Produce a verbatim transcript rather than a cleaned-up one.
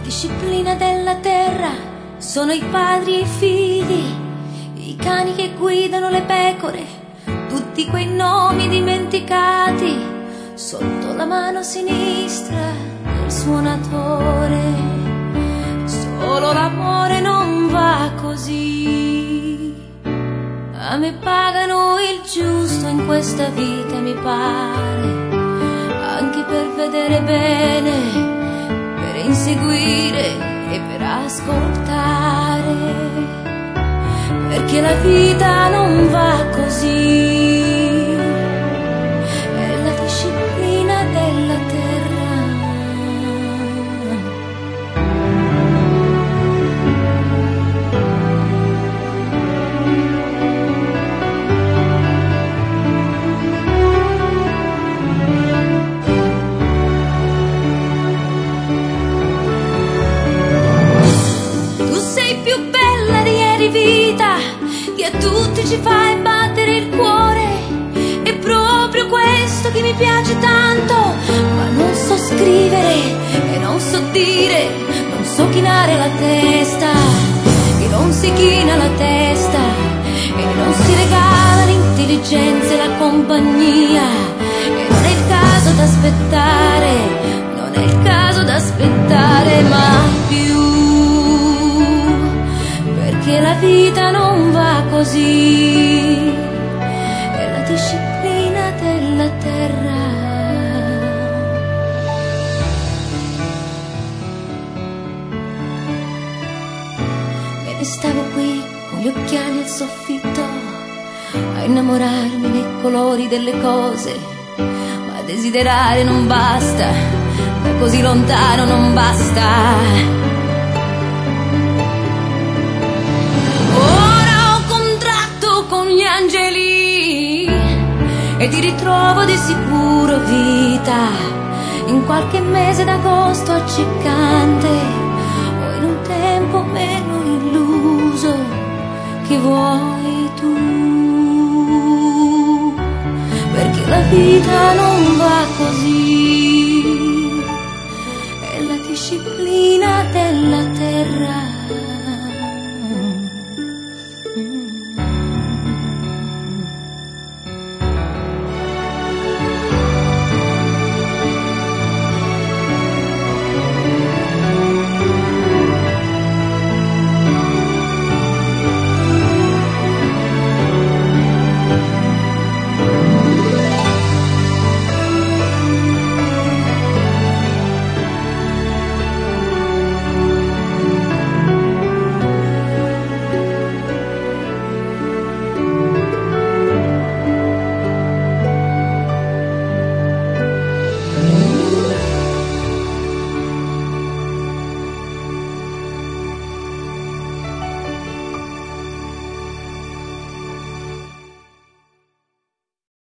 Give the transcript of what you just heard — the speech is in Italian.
disciplina della terra sono i padri e i figli, i cani che guidano le pecore, tutti quei nomi dimenticati sotto la mano sinistra del suonatore. Solo l'amore non va così. A me pagano il giusto in questa vita, mi pare, anche per vedere bene, per inseguire e per ascoltare, perché la vita non va così, è la disciplina della terra. Vita che a tutti ci fai battere il cuore, è proprio questo che mi piace tanto, ma non so scrivere e non so dire, non so chinare la testa, che non si china la testa e non si regala l'intelligenza e la compagnia, e non è il caso d'aspettare, non è il caso d'aspettare mai più, che la vita non va così, è la disciplina della terra. Me ne stavo qui con gli occhiali al soffitto, a innamorarmi dei colori delle cose, ma desiderare non basta, da così lontano non basta. Gli angeli e ti ritrovo di sicuro vita in qualche mese d'agosto accecante o in un tempo meno illuso che vuoi tu, perché la vita non va così.